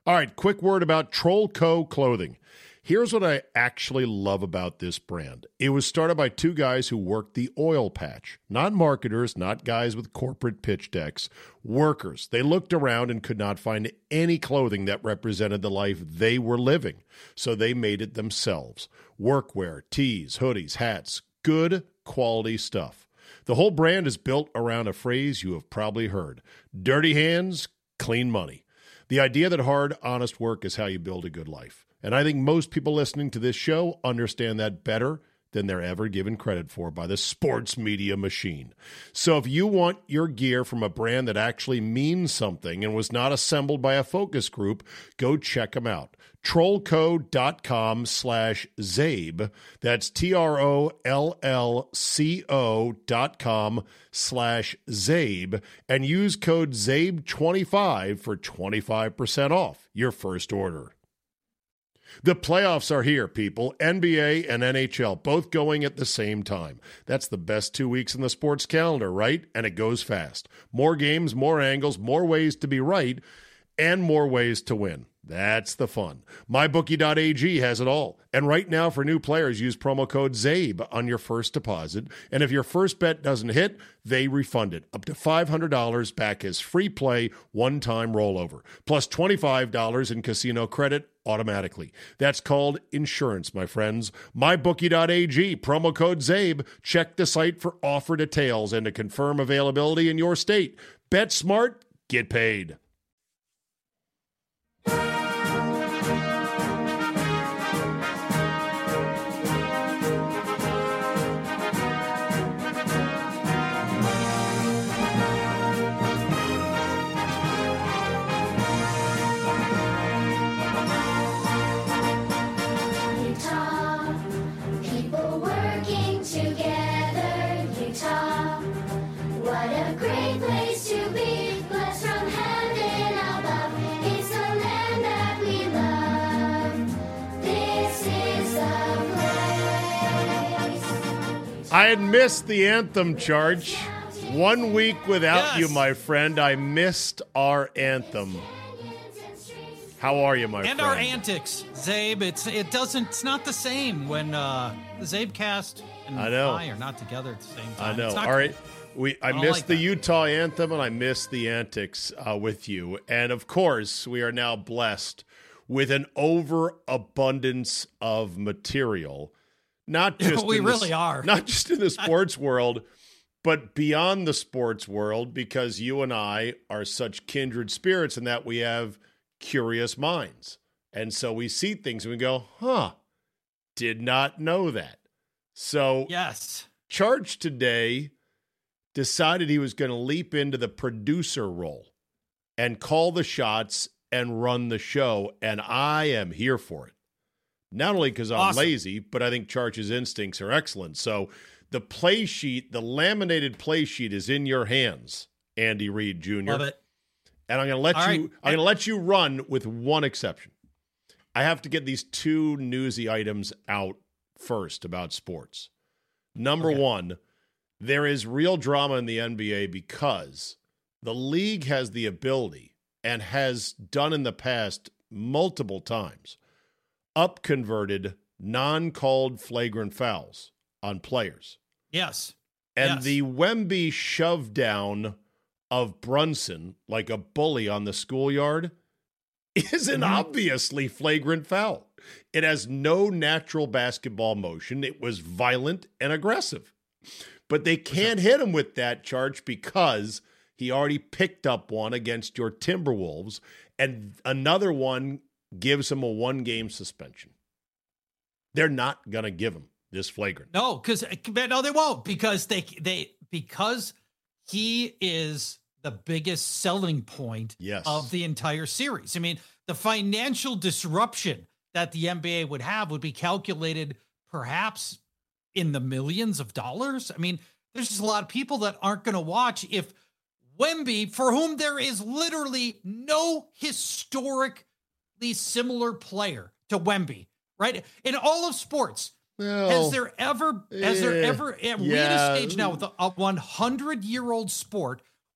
All right, quick word about Troll Co. Clothing. Here's what I actually love about this brand. It was started by two guys who worked the oil patch. Not marketers, not guys with corporate pitch decks. Workers. They looked around and could not find any clothing that represented the life they were living. So they made it themselves. Workwear, tees, hoodies, hats. Good quality stuff. The whole brand is built around a phrase you have probably heard. Dirty hands, clean money. The idea that hard, honest work is how you build a good life. And I think most people listening to this show understand that better than they're ever given credit for by the sports media machine. So if you want your gear from a brand that actually means something and was not assembled by a focus group, go check them out. Trollco.com/Zabe. That's TROLLCO.com/Zabe. And use code ZABE25 for 25% off your first order. The playoffs are here, people. NBA and NHL both going at the same time. That's the best 2 weeks in the sports calendar, right? And it goes fast. More games, more angles, more ways to be right, and more ways to win. That's the fun. MyBookie.ag has it all. And right now for new players, use promo code ZABE on your first deposit. And if your first bet doesn't hit, they refund it. Up to $500 back as free play, one-time rollover. Plus $25 in casino credit automatically. That's called insurance, my friends. MyBookie.ag, promo code ZABE. Check the site for offer details and to confirm availability in your state. Bet smart, get paid. I had missed the anthem, Charge. 1 week without you, my friend. I missed our anthem. How are you, my friend? And our antics, Zabe. It's not the same when the Zabecast and I are not together at the same time. I know. All right. I missed the Utah anthem and I missed the antics with you. And of course, we are now blessed with an overabundance of material. Not just we really are. Not just in the sports world, but beyond the sports world, because you and I are such kindred spirits in that we have curious minds. And so we see things and we go, did not know that. So yes, Charge today decided he was going to leap into the producer role and call the shots and run the show. And I am here for it. Not only because I'm lazy, but I think Charge's instincts are excellent. So the play sheet, the laminated play sheet is in your hands, Andy Reid Jr. Love it. And I'm going to let you run with one exception. I have to get these two newsy items out first about sports. Number one, there is real drama in the NBA because the league has the ability and has done in the past multiple times up-converted, non-called flagrant fouls on players. Yes. And the Wemby shove down of Brunson, like a bully on the schoolyard, is an obviously flagrant foul. It has no natural basketball motion. It was violent and aggressive. But they can't hit him with that charge because he already picked up one against your Timberwolves, and another one gives him a 1-game suspension. They're not going to give him this flagrant. No, they won't because because he is the biggest selling point of the entire series. I mean, the financial disruption that the NBA would have would be calculated perhaps in the millions of dollars. I mean, there's just a lot of people that aren't going to watch if Wemby, for whom there is literally no historically similar player to Wemby, right? In all of sports, has there ever, we're at a stage now with a 100-year-old sport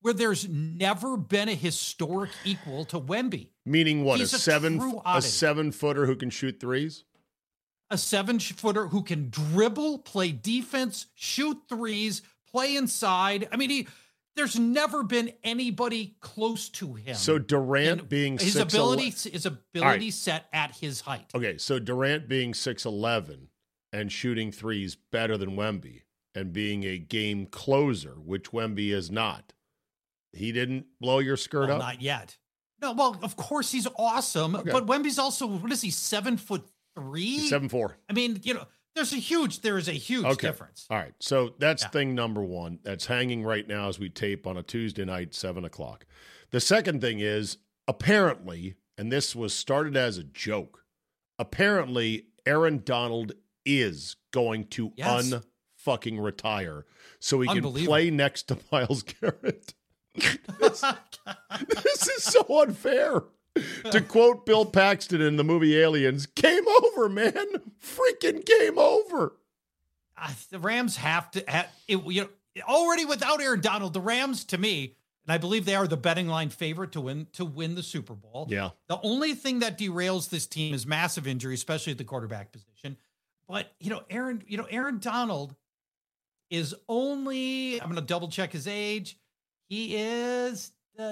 where there's never been a historic equal to Wemby. Meaning what? He's a 7-footer who can shoot threes? A 7-footer who can dribble, play defense, shoot threes, play inside. I mean, there's never been anybody close to him. So Durant being his 6'11", his ability set at his height. Okay, so Durant being 6'11" and shooting threes better than Wemby and being a game closer, which Wemby is not. He didn't blow your skirt up? Not yet. No, well, of course he's awesome, but Wemby's also, what is he, 7'3"? He's 7'4". I mean, there is a huge difference. All right. So that's thing number one that's hanging right now as we tape on a Tuesday night, 7:00. The second thing is, apparently, and this was started as a joke, apparently Aaron Donald is going to unfucking retire so he can play next to Myles Garrett. This is so unfair. To quote Bill Paxton in the movie Aliens, game over, man. Freaking game over. The Rams have to already without Aaron Donald, the Rams, to me, and I believe they are the betting line favorite to win the Super Bowl. Yeah. The only thing that derails this team is massive injury, especially at the quarterback position. But Aaron Donald is only, I'm going to double check his age. He is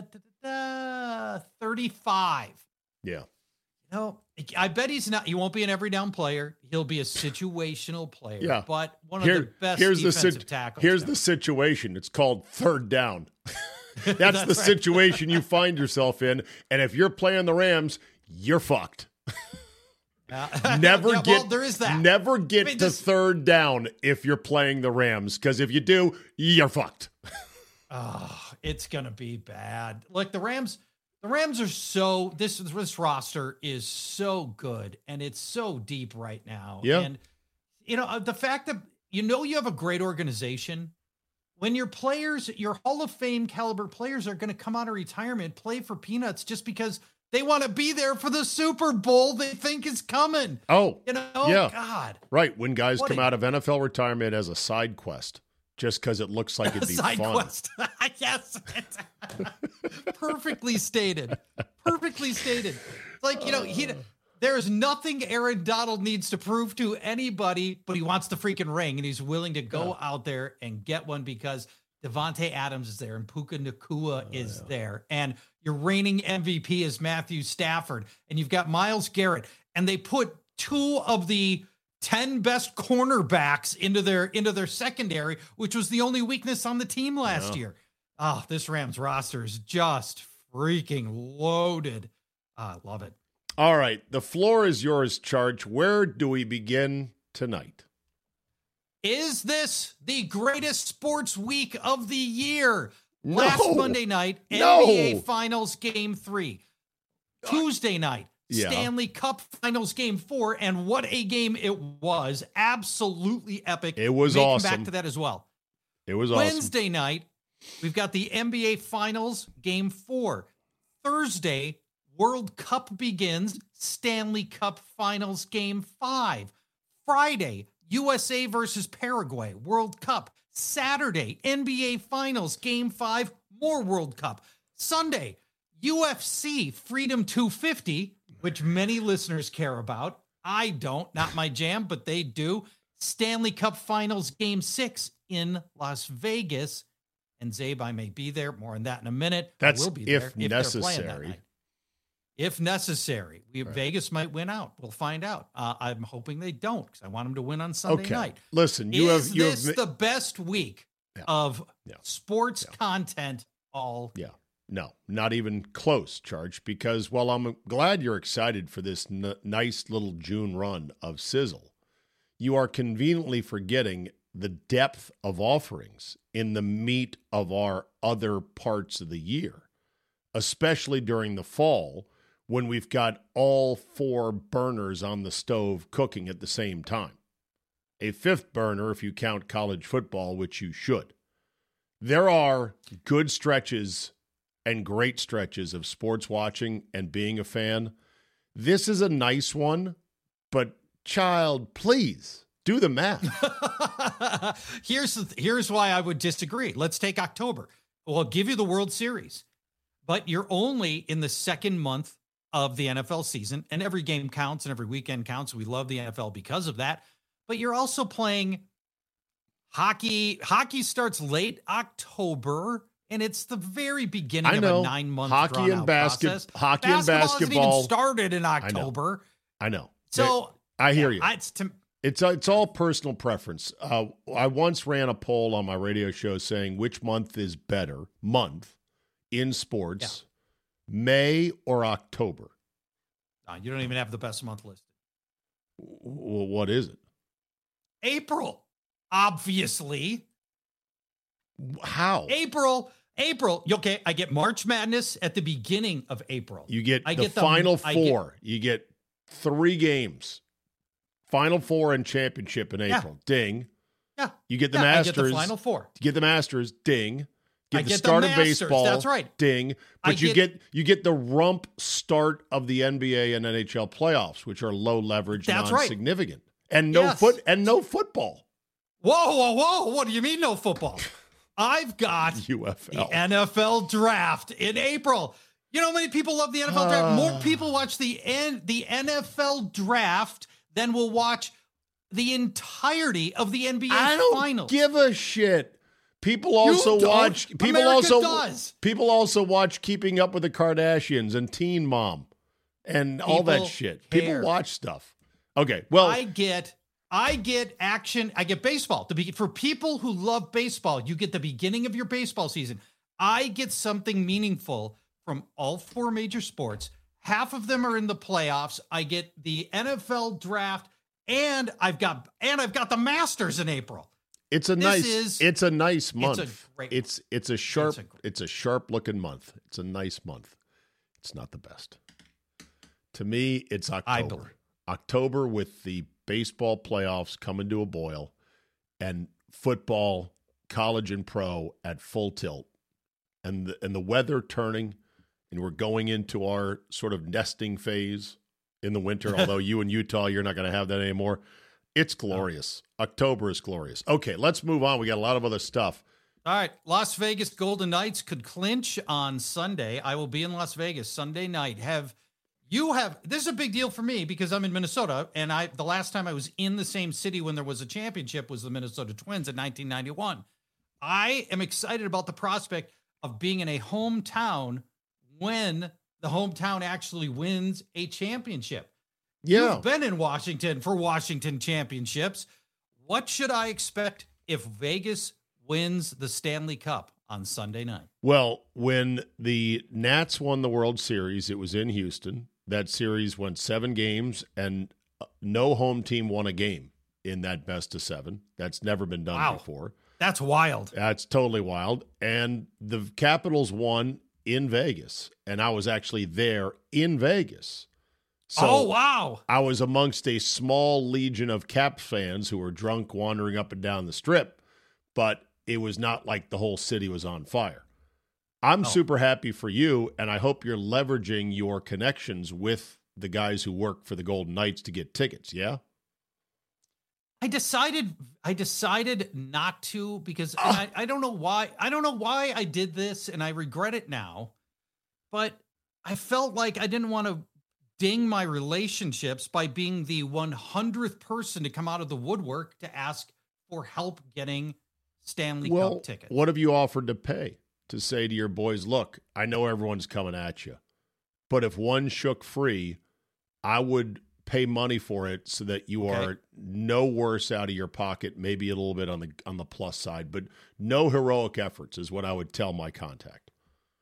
35. Yeah. I bet he won't be an every down player. He'll be a situational player. Yeah. But one of the best defensive tackles. Here's the situation. It's called third down. That's the situation you find yourself in. And if you're playing the Rams, you're fucked. There is that. Never get to third down if you're playing the Rams, because if you do, you're fucked. Oh, it's gonna be bad. Like the Rams are so this roster is so good and it's so deep right now. Yeah. And the fact that you have a great organization when your players, your Hall of Fame caliber players are going to come out of retirement, play for peanuts just because they want to be there for the Super Bowl they think is coming. Oh, yeah. God. Right. When guys come out of NFL retirement as a side quest. Just because it looks like it'd be side fun. Quest. Yes. Perfectly stated. Perfectly stated. Like, there's nothing Aaron Donald needs to prove to anybody, but he wants the freaking ring, and he's willing to go out there and get one because Devontae Adams is there and Puka Nacua is there. And your reigning MVP is Matthew Stafford. And you've got Myles Garrett. And they put 2 of the 10 best cornerbacks into their secondary, which was the only weakness on the team last year. Oh, this Rams roster is just freaking loaded. I love it. All right. The floor is yours, Charge. Where do we begin tonight? Is this the greatest sports week of the year? Last Monday night, NBA Finals Game 3. Tuesday night, Stanley Cup Finals Game 4, and what a game it was. Absolutely epic. It was awesome. Come back to that as well. It was awesome. Wednesday night, we've got the NBA Finals Game 4. Thursday, World Cup begins. Stanley Cup Finals Game 5. Friday, USA versus Paraguay, World Cup. Saturday, NBA Finals Game 5, more World Cup. Sunday, UFC Freedom 250, which many listeners care about. I don't, not my jam, but they do. Stanley Cup Finals Game 6 in Las Vegas. And Zabe, I may be there. More on that in a minute. That's I will be if there necessary. If necessary. Vegas might win out. We'll find out. I'm hoping they don't because I want them to win on Sunday night. Listen, Is this the best week of sports content all year? No, not even close, Charge, because while I'm glad you're excited for this nice little June run of Sizzle, you are conveniently forgetting the depth of offerings in the meat of our other parts of the year, especially during the fall when we've got all 4 burners on the stove cooking at the same time. A 5th burner if you count college football, which you should. There are good stretches and great stretches of sports watching and being a fan. This is a nice one, but child, please do the math. Here's why I would disagree. Let's take October. Well, give you the World Series, but you're only in the second month of the NFL season, and every game counts and every weekend counts. We love the NFL because of that, but you're also playing hockey. Hockey starts late October, and it's the very beginning of a 9-month hockey and process. Hockey and basketball hasn't even started in October. I know. So I hear you. It's all personal preference. I once ran a poll on my radio show saying which month is better in sports, May or October. You don't even have the best month listed. Well, what is it? April, obviously. How? April. Okay, I get March Madness at the beginning of April. You get the Final Four. You get 3 games. Final Four and championship in April. Yeah. Ding. Yeah. You get the Masters. I get the Final Four. You get the Masters. Ding. Get the start of Masters, baseball. That's right. Ding. But you get the rump start of the NBA and NHL playoffs, which are low leverage, non-significant. Right. And no football. Whoa. What do you mean no football? I've got UFL. The NFL draft in April. You know how many people love the NFL draft? More people watch the NFL draft than will watch the entirety of the NBA I don't finals. Give a shit. People also watch Keeping Up with the Kardashians and Teen Mom and all that shit. People watch stuff. Okay, well, I get action. I get baseball. For people who love baseball, you get the beginning of your baseball season. I get something meaningful from all 4 major sports. Half of them are in the playoffs. I get the NFL draft, and I've got the Masters in April. It's a nice month. It's a great it's a sharp looking month. It's a nice month. It's not the best. To me, it's October. October with the baseball playoffs coming to a boil and football, college and pro at full tilt. And the weather turning, and we're going into our sort of nesting phase in the winter, although you in Utah, you're not going to have that anymore. It's glorious. October is glorious. Okay, let's move on. We got a lot of other stuff. All right. Las Vegas Golden Knights could clinch on Sunday. I will be in Las Vegas Sunday night. This is a big deal for me because I'm in Minnesota, and the last time I was in the same city when there was a championship was the Minnesota Twins in 1991. I am excited about the prospect of being in a hometown when the hometown actually wins a championship. Yeah. You've been in Washington for Washington championships. What should I expect if Vegas wins the Stanley Cup on Sunday night? Well, when the Nats won the World Series, it was in Houston. That series went 7 games, and no home team won a game in that best of 7. That's never been done before. That's wild. That's totally wild. And the Capitals won in Vegas, and I was actually there in Vegas. So wow. I was amongst a small legion of Caps fans who were drunk wandering up and down the strip, but it was not like the whole city was on fire. I'm super happy for you, and I hope you're leveraging your connections with the guys who work for the Golden Knights to get tickets, yeah? I decided not to because I don't know why. I don't know why I did this, and I regret it now. But I felt like I didn't want to ding my relationships by being the 100th person to come out of the woodwork to ask for help getting Stanley Cup tickets. What have you offered to pay to say to your boys, look, I know everyone's coming at you, but if one shook free, I would pay money for it so that you are no worse out of your pocket, maybe a little bit on the plus side, but no heroic efforts is what I would tell my contact.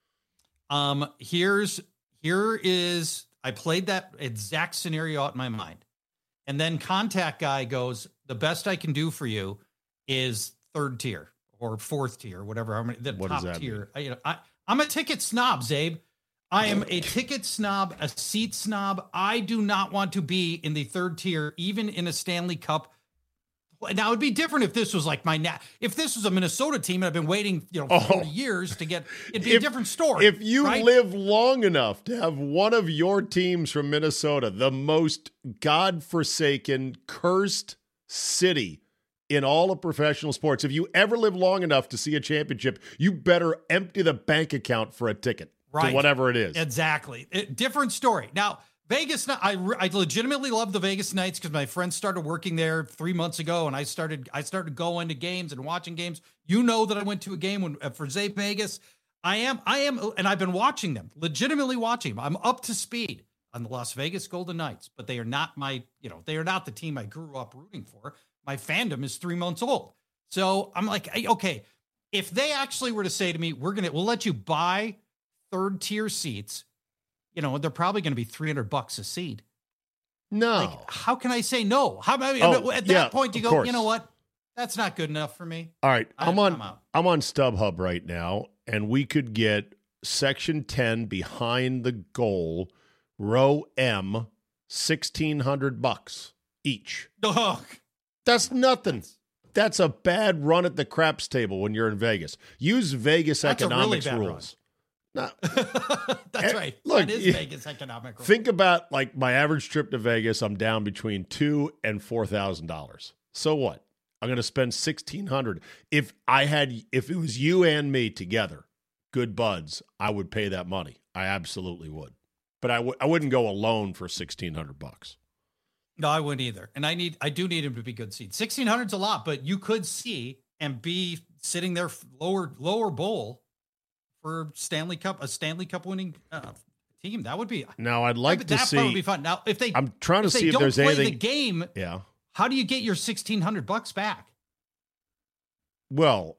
I played that exact scenario out in my mind. And then contact guy goes, the best I can do for you is 3rd tier or 4th tier, whatever. What top tier. I'm a ticket snob, Zabe. I am a ticket snob, a seat snob. I do not want to be in the 3rd tier, even in a Stanley Cup. Now, it'd be different if this was like if this was a Minnesota team and I've been waiting, 40 years to get, it'd be a different story. If you live long enough to have one of your teams from Minnesota, the most godforsaken, cursed city in all of professional sports. If you ever live long enough to see a championship, you better empty the bank account for a ticket to whatever it is. Exactly. Different story. Now, Vegas, I legitimately love the Vegas Knights because my friends started working there 3 months ago, and I started going to games and watching games. You know that I went to a game for Zabe Vegas. I am, and I've been watching them, legitimately watching them. I'm up to speed on the Las Vegas Golden Knights, but they are not they are not the team I grew up rooting for. My fandom is 3 months old. So I'm like, okay, if they actually were to say to me, we'll let you buy third tier seats, they're probably going to be $300 a seat. No. Like, how can I say no? At that point you go, course. You know what? That's not good enough for me. All right. I'm on StubHub right now, and we could get section 10 behind the goal, row M, $1,600 each. Ugh. That's nothing. That's a bad run at the craps table when you're in Vegas. Use Vegas economics rules. No. That's right. Look, that is Vegas economic rules. Think about like my average trip to Vegas. I'm down between $2,000 and $4,000. So what? I'm going to spend $1,600. If it was you and me together, good buds, I would pay that money. I absolutely would. But I wouldn't go alone for $1,600. No, I wouldn't either. And I do need him to be good seats. 1,600's a lot, but you could see and be sitting there lower bowl for a Stanley Cup winning team. That would be. Now I'd like to see. That would be fun. Now I'm trying to see if there's anything. The game. Yeah. How do you get your $1,600 back? Well,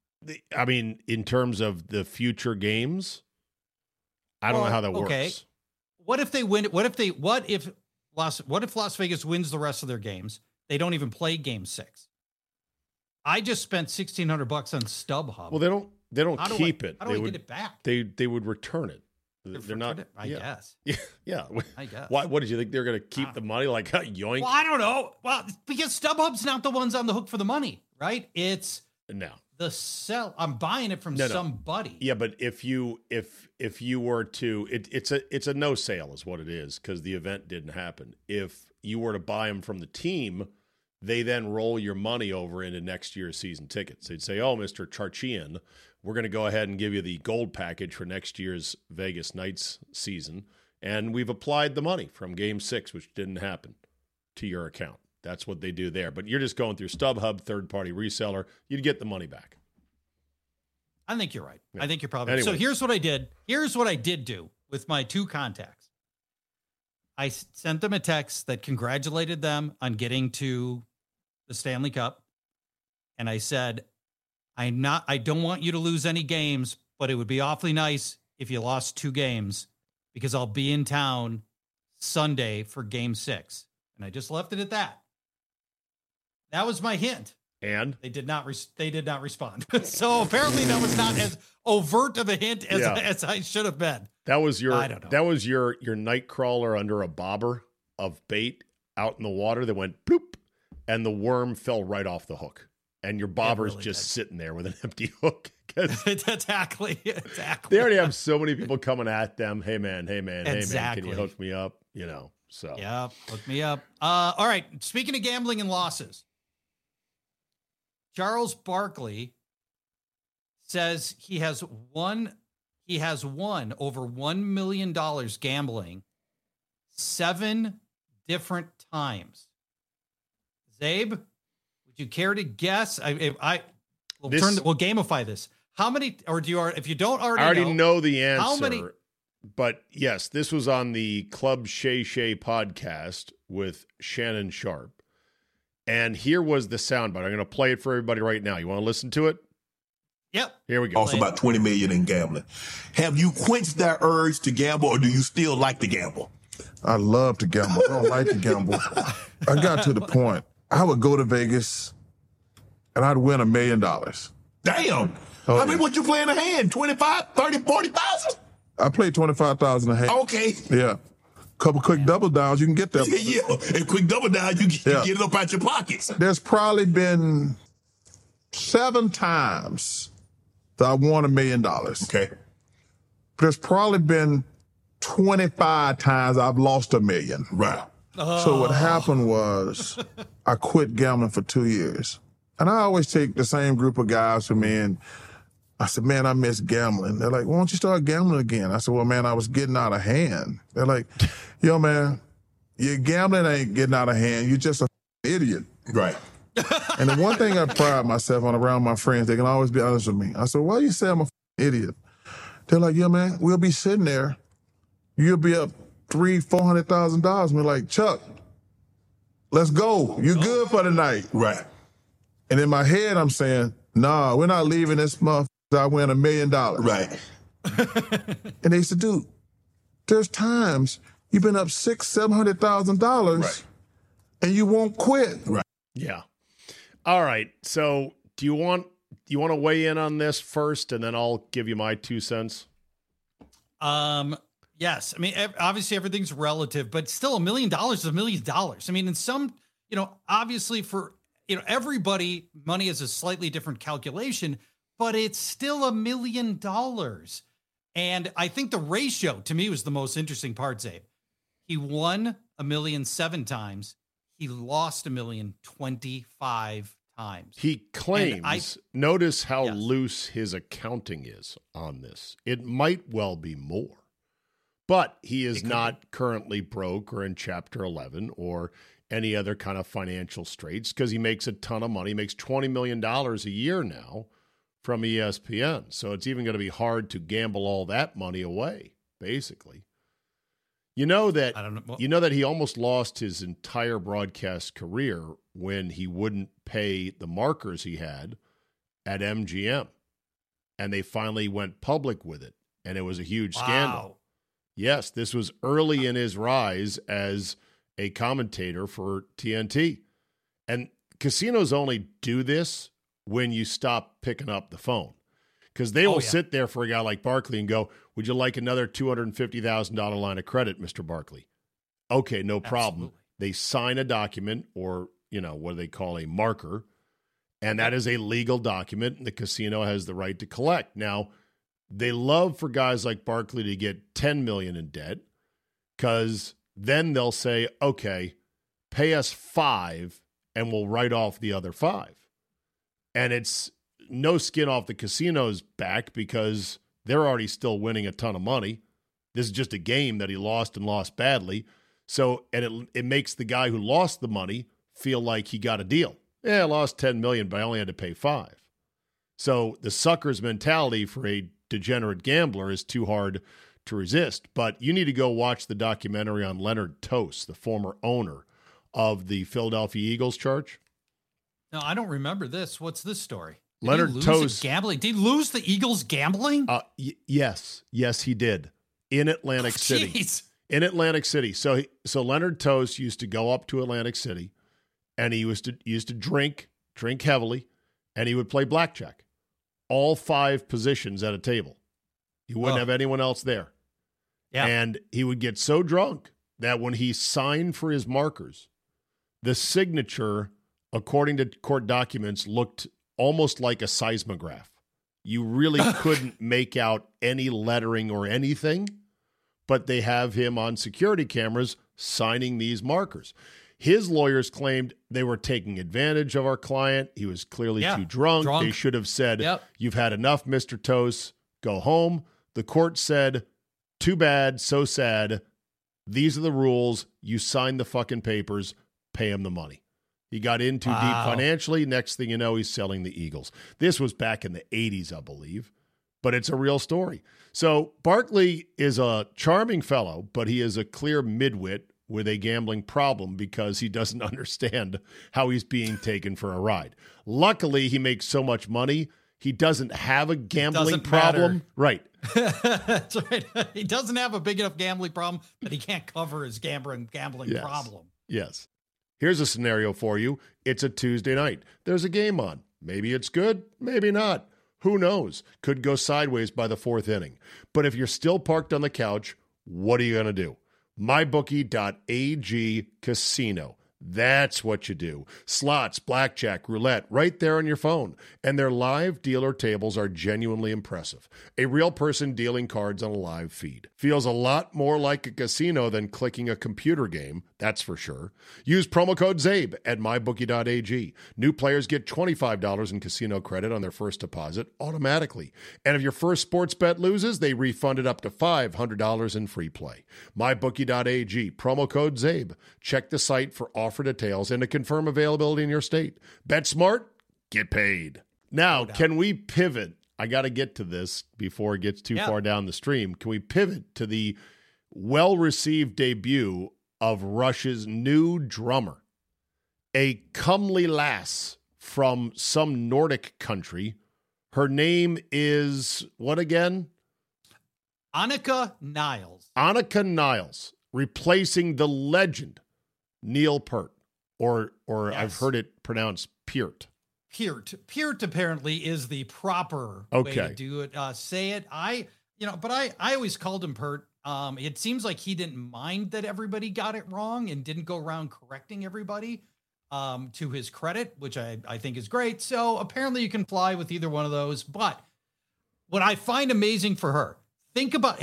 in terms of the future games, I don't know how that works. What if they win? What if Las Vegas wins the rest of their games? They don't even play Game 6. I just spent $1,600 on StubHub. Well, they don't keep it. How do I get it back? They would return it. They're not. I guess. Yeah. I guess. What did you think they're going to keep the money? Like yoink. Well, I don't know. Well, because StubHub's not the ones on the hook for the money, right? It's the sell. I'm buying it from somebody. Yeah, but if you were to, it's a no sale is what it is because the event didn't happen. If you were to buy them from the team, they then roll your money over into next year's season tickets. They'd say, "Oh, Mr. Charchian, we're going to go ahead and give you the gold package for next year's Vegas Knights season, and we've applied the money from Game 6, which didn't happen, to your account." That's what they do there. But you're just going through StubHub, third-party reseller. You'd get the money back. I think you're right. Yeah. I think you're probably right. So here's what I did. Here's what I did do with my two contacts. I sent them a text that congratulated them on getting to the Stanley Cup. And I said, I don't want you to lose any games, but it would be awfully nice if you lost 2 games because I'll be in town Sunday for Game 6. And I just left it at that. That was my hint. And they did not respond. So apparently that was not as overt of a hint as I should have been. That was your night crawler under a bobber of bait out in the water that went bloop, and the worm fell right off the hook. And your bobber's really just sitting there with an empty hook. Exactly. They already have so many people coming at them. Hey man, can you hook me up? So. Yeah, hook me up. All right. Speaking of gambling and losses, Charles Barkley says he has won over $1 million gambling 7 different times. Zabe, would you care to guess? We'll gamify this. How many, or do you, if you don't already know the answer? How many? But yes, this was on the Club Shay Shay podcast with Shannon Sharp. And here was the soundbite. I'm going to play it for everybody right now. You want to listen to it? Yep. Here we go. Also about $20 million in gambling. Have you quenched that urge to gamble, or do you still like to gamble? I love to gamble. I don't like to gamble. I got to the point. I would go to Vegas and I'd win $1 million. Damn. I mean, what you play in a hand? 25, 30, 40,000? I played 25,000 a hand. Okay. Yeah. Couple quick double downs, you can get that. Yeah, and quick double down, you get it up out your pockets. There's probably been 7 times that I won $1 million. Okay. There's probably been 25 times I've lost $1 million. Right. So what happened was I quit gambling for 2 years. And I always take the same group of guys with me, and I said, man, I miss gambling. They're like, why don't you start gambling again? I said, well, man, I was getting out of hand. They're like, yo, man, your gambling ain't getting out of hand. You're just an idiot. Right. And the one thing I pride myself on around my friends, they can always be honest with me. I said, why you say I'm an idiot? They're like, yeah, man, we'll be sitting there. You'll be up $300,000-$400,000. We're like, Chuck, let's go. You good for the night. Right. And in my head, I'm saying, nah, we're not leaving this motherfucker. I win $1 million. Right. And they said, dude, there's times you've been up $600,000-$700,000 right. and you won't quit. Right. Yeah. All right. So do you want to weigh in on this first, and then I'll give you my 2 cents? Yes. I mean, obviously everything's relative, but still $1 million is $1 million. I mean, in some, obviously for, everybody, money is a slightly different calculation, but it's still $1 million. And I think the ratio to me was the most interesting part, Zabe. He won $1 million 7 times. He lost $1 million 25 times. He claims, notice how loose his accounting is on this. It might well be more, but he is not currently broke or in Chapter 11 or any other kind of financial straits because he makes a ton of money. He makes $20 million a year now from ESPN. So it's even going to be hard to gamble all that money away, basically. You know that he almost lost his entire broadcast career when he wouldn't pay the markers he had at MGM. And they finally went public with it. And it was a huge scandal. Yes, this was early in his rise as a commentator for TNT. And casinos only do this when you stop picking up the phone. Because they will sit there for a guy like Barkley and go, would you like another $250,000 line of credit, Mr. Barkley? Okay, no problem. Absolutely. They sign a document or, what they call a marker, and that is a legal document, and the casino has the right to collect. Now, they love for guys like Barkley to get $10 million in debt because then they'll say, okay, pay us $5 and we'll write off the other $5. And it's no skin off the casino's back because they're already still winning a ton of money. This is just a game that he lost and lost badly. So, and it makes the guy who lost the money feel like he got a deal. Yeah, I lost $10 million, but I only had to pay $5. So the sucker's mentality for a degenerate gambler is too hard to resist. But you need to go watch the documentary on Leonard Tost, the former owner of the Philadelphia Eagles, Church. No, I don't remember this. What's this story? Leonard Tost gambling. Did he lose the Eagles gambling? Yes, he did in Atlantic City. In Atlantic City. So Leonard Tost used to go up to Atlantic City, and he used to drink heavily, and he would play blackjack, all 5 positions at a table. He wouldn't have anyone else there, and he would get so drunk that when he signed for his markers, the signature, according to court documents, looked almost like a seismograph. You really couldn't make out any lettering or anything, but they have him on security cameras signing these markers. His lawyers claimed they were taking advantage of our client. He was clearly too drunk. They should have said, you've had enough, Mr. Tost, go home. The court said, too bad, so sad. These are the rules. You signed the fucking papers, pay him the money. He got in too deep financially. Next thing you know, he's selling the Eagles. This was back in the 80s, I believe, but it's a real story. So Barkley is a charming fellow, but he is a clear midwit with a gambling problem because he doesn't understand how he's being taken for a ride. Luckily, he makes so much money, he doesn't have a gambling problem. Right. That's right. He doesn't have a big enough gambling problem that he can't cover his gambling problem. Yes. Here's a scenario for you. It's a Tuesday night. There's a game on. Maybe it's good, maybe not. Who knows? Could go sideways by the 4th inning. But if you're still parked on the couch, what are you going to do? MyBookie.ag Casino. That's what you do. Slots, blackjack, roulette, right there on your phone. And their live dealer tables are genuinely impressive. A real person dealing cards on a live feed. Feels a lot more like a casino than clicking a computer game, that's for sure. Use promo code ZABE at mybookie.ag. New players get $25 in casino credit on their first deposit automatically. And if your first sports bet loses, they refund it up to $500 in free play. Mybookie.ag, promo code ZABE. Check the site for offer details and to confirm availability in your state. Bet smart, get paid. Now, can we pivot? I got to get to this before it gets too far down the stream. Can we pivot to the well-received debut of Rush's new drummer, a comely lass from some Nordic country? Her name is what again? Annika Niles. Annika Niles, replacing the legend Neil Peart, or yes. I've heard it pronounced Peart. Peart apparently is the proper way to do it. Say it. But I always called him Peart. It seems like he didn't mind that everybody got it wrong and didn't go around correcting everybody, to his credit, which I think is great. So apparently you can fly with either one of those. But what I find amazing for her, think about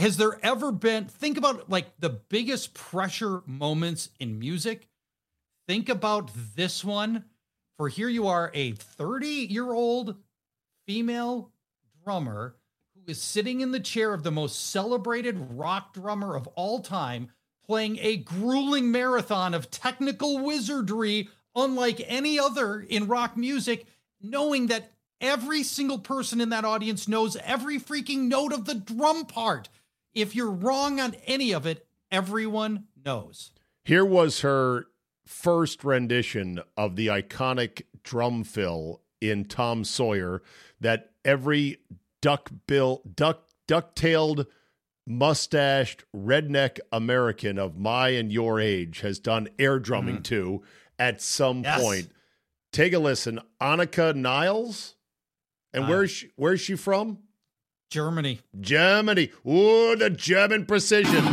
like the biggest pressure moments in music. Think about this one. For here you are, a 30-year-old female drummer who is sitting in the chair of the most celebrated rock drummer of all time, playing a grueling marathon of technical wizardry unlike any other in rock music, knowing that every single person in that audience knows every freaking note of the drum part. If you're wrong on any of it, everyone knows. Here was her first rendition of the iconic drum fill in Tom Sawyer that every duck-tailed, mustached, redneck American of my and your age has done air drumming to at some point. Take a listen. Annika Niles? And where's she from? Germany. Ooh, the German precision.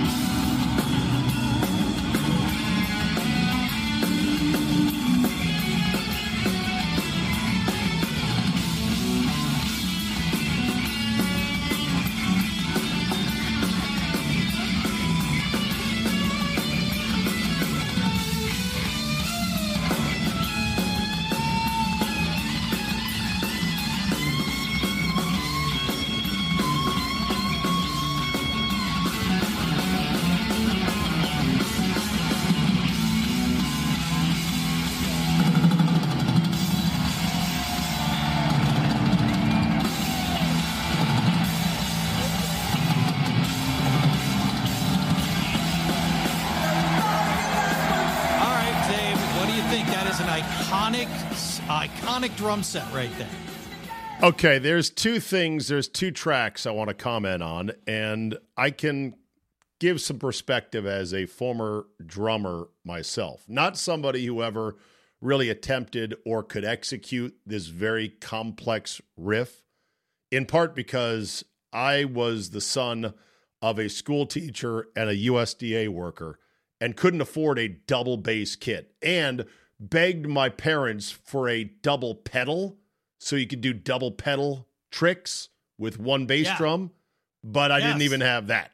Iconic drum set right there. Okay, there's two tracks I want to comment on, and I can give some perspective as a former drummer myself. Not somebody who ever really attempted or could execute this very complex riff, in part because I was the son of a school teacher and a USDA worker and couldn't afford a double bass kit, and begged my parents for a double pedal so you could do double pedal tricks with one bass drum, but I didn't even have that.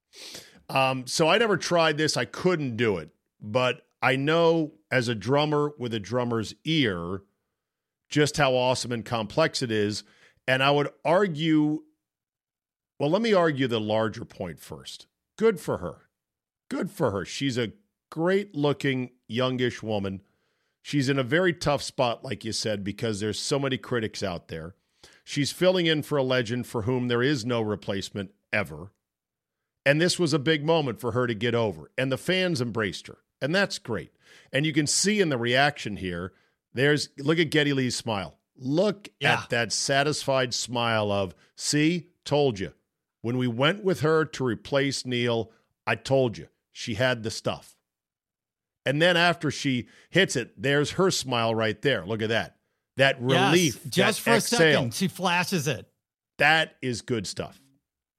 So I never tried this. I couldn't do it, but I know as a drummer with a drummer's ear just how awesome and complex it is. And I would argue, well, let me argue the larger point first. Good for her. Good for her. She's a great-looking, youngish woman. She's in a very tough spot, like you said, because there's so many critics out there. She's filling in for a legend for whom there is no replacement ever. And this was a big moment for her to get over. And the fans embraced her. And that's great. And you can see in the reaction here, look at Geddy Lee's smile. Look at that satisfied smile of, see, told you. When we went with her to replace Neil, I told you. She had the stuff. And then after she hits it, there's her smile right there. Look at that. That relief. Yes, just for exhale. A second, she flashes it. That is good stuff.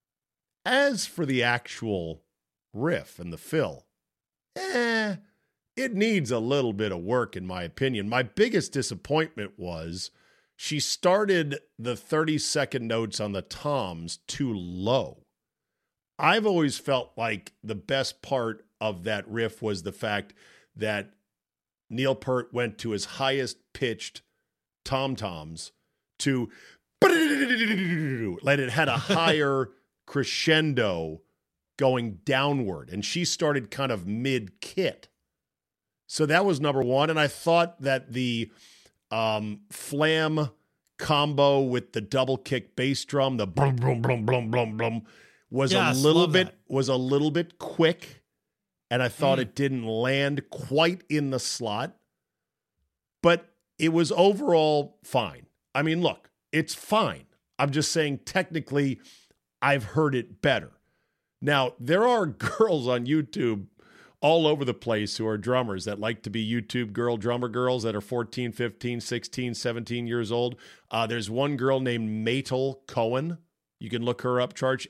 As for the actual riff and the fill, it needs a little bit of work, in my opinion. My biggest disappointment was she started the 30-second notes on the toms too low. I've always felt like the best part of that riff was the fact that Neil Peart went to his highest pitched tom-toms to like it had a higher crescendo going downward, and she started kind of mid-kit. So that was number one, and I thought that the flam combo with the double kick bass drum, the blum blum blum blum blum blum, was a little bit quick, and I thought it didn't land quite in the slot, but it was overall fine. I mean, look, it's fine. I'm just saying technically I've heard it better. Now, there are girls on YouTube all over the place who are drummers that like to be YouTube drummer girls that are 14, 15, 16, 17 years old. There's one girl named Maytal Cohen. You can look her up, Charge,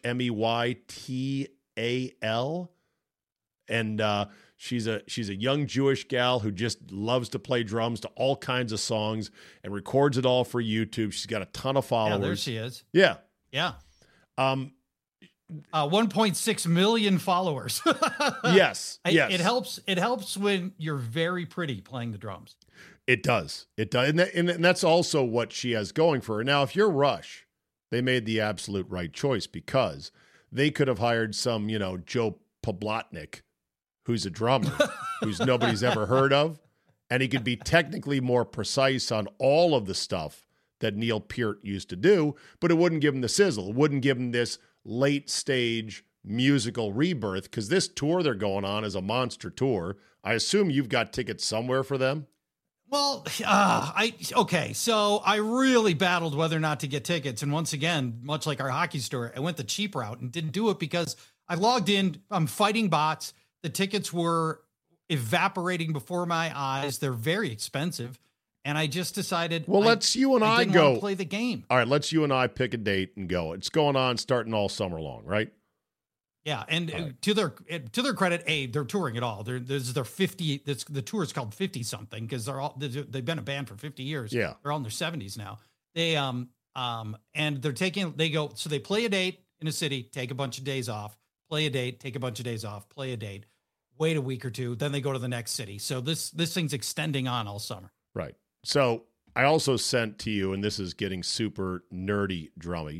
Meytal. And she's a young Jewish gal who just loves to play drums to all kinds of songs and records it all for YouTube. She's got a ton of followers. Yeah, there she is. Yeah. Yeah. 1.6 million followers. Yes. Yes. It helps when you're very pretty playing the drums. It does. It does. And that's also what she has going for her. Now, if you're Rush, they made the absolute right choice because they could have hired some, Joe Poblotnik, who's a drummer, who's nobody's ever heard of, and he could be technically more precise on all of the stuff that Neil Peart used to do, but it wouldn't give him the sizzle. It wouldn't give him this late stage musical rebirth, because this tour they're going on is a monster tour. I assume you've got tickets somewhere for them. Well, so I really battled whether or not to get tickets. And once again, much like our hockey store, I went the cheap route and didn't do it because I logged in. I'm fighting bots. The tickets were evaporating before my eyes. They're very expensive. And I just decided, well, let's you and I didn't go want to play the game. All right, let's you and I pick a date and go. It's going on starting all summer long, right? Yeah, and to their credit, they're touring it all. This is their 50. The tour is called 50 something because they've been a band for 50 years. Yeah, they're all in their 70s now. They and they play a date in a city, take a bunch of days off, play a date, take a bunch of days off, play a date, wait a week or two, then they go to the next city. So this thing's extending on all summer. Right. So I also sent to you, and this is getting super nerdy drummy,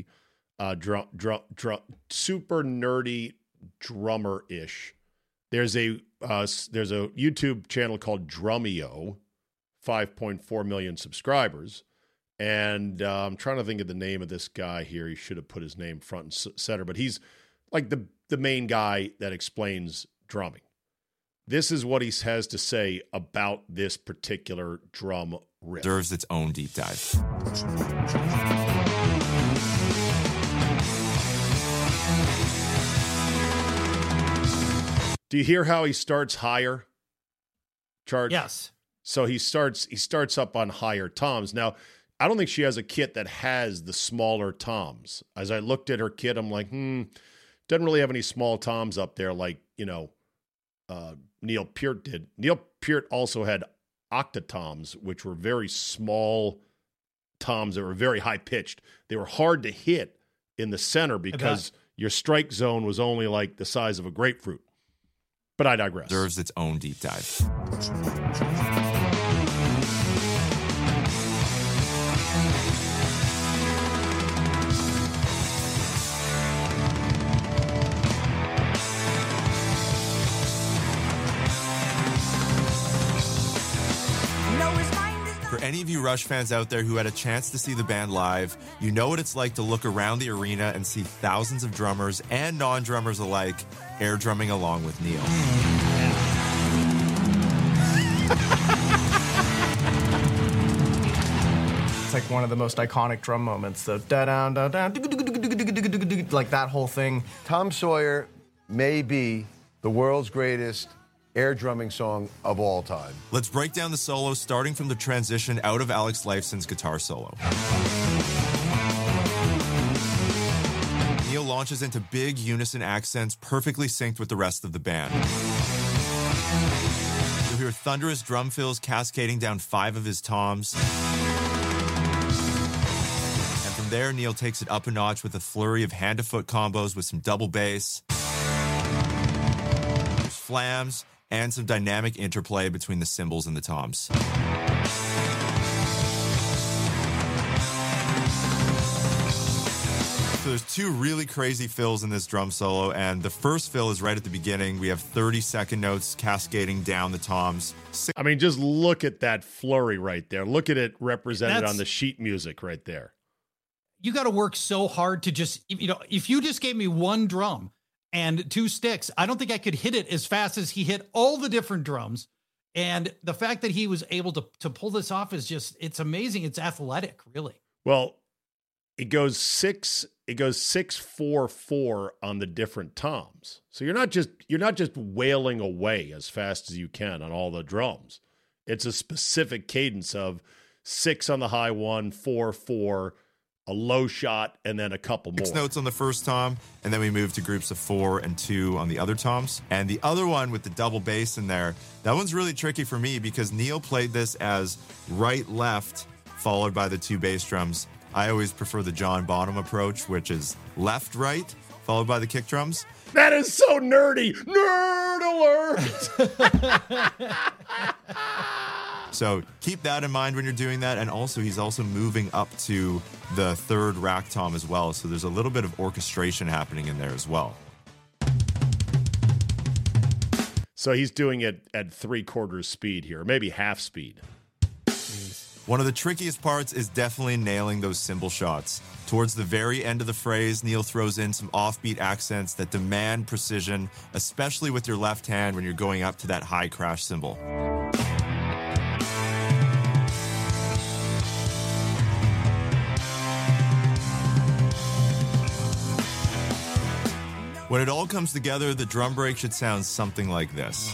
super nerdy drummer-ish. There's a YouTube channel called Drumeo, 5.4 million subscribers, and I'm trying to think of the name of this guy here. He should have put his name front and center, but he's like the main guy that explains drumming. This is what he has to say about this particular drum riff. Deserves its own deep dive. Do you hear how he starts higher? Charge? Yes. So he starts up on higher toms. Now, I don't think she has a kit that has the smaller toms. As I looked at her kit, I'm like, doesn't really have any small toms up there like, Neil Peart did. Neil Peart also had octatoms, which were very small toms that were very high pitched. They were hard to hit in the center because your strike zone was only like the size of a grapefruit. But I digress. Deserves its own deep dive. For any of you Rush fans out there who had a chance to see the band live, you know what it's like to look around the arena and see thousands of drummers and non-drummers alike air drumming along with Neil. It's like one of the most iconic drum moments. The da-down, da-down, like that whole thing. Tom Sawyer may be the world's greatest air drumming song of all time. Let's break down the solo, starting from the transition out of Alex Lifeson's guitar solo. Neil launches into big unison accents, perfectly synced with the rest of the band. You'll hear hear thunderous drum fills cascading down 5 of his toms. And from there, Neil takes it up a notch with a flurry of hand-to-foot combos with some double bass, flams, and some dynamic interplay between the cymbals and the toms. So there's 2 really crazy fills in this drum solo, and the first fill is right at the beginning. We have 30-second notes cascading down the toms. I mean, just look at that flurry right there. Look at it represented on the sheet music right there. You got to work so hard to just, if you just gave me one drum and 2 sticks, I don't think I could hit it as fast as he hit all the different drums. And the fact that he was able to pull this off is just, it's amazing. It's athletic, really. Well, it goes 6-4-4 on the different toms. So you're not just wailing away as fast as you can on all the drums. It's a specific cadence of 6 on the high one, 4-4, a low shot, and then a couple more. 6 notes on the first tom, and then we move to groups of 4 and 2 on the other toms. And the other one with the double bass in there, that one's really tricky for me because Neil played this as right-left, followed by the 2 bass drums. I always prefer the John Bonham approach, which is left-right, followed by the kick drums. That is so nerdy. Nerd alert! So keep that in mind when you're doing that. And also, he's also moving up to the 3rd rack tom as well. So there's a little bit of orchestration happening in there as well. So he's doing it at 3/4 speed here, maybe half speed. One of the trickiest parts is definitely nailing those cymbal shots. Towards the very end of the phrase, Neil throws in some offbeat accents that demand precision, especially with your left hand when you're going up to that high crash cymbal. When it all comes together, the drum break should sound something like this.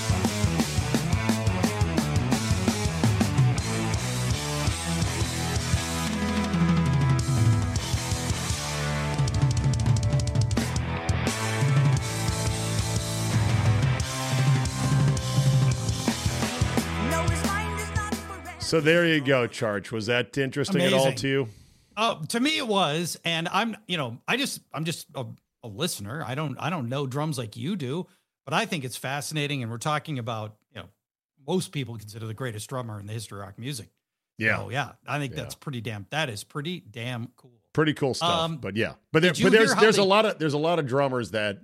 So there you go, Charge. Was that interesting at all to you? To me it was, and I'm just a listener. I don't know drums like you do, but I think it's fascinating. And we're talking about, most people consider the greatest drummer in the history of rock music. Yeah. So, yeah, I think that is pretty damn cool. Pretty cool stuff. But there's a lot of drummers that,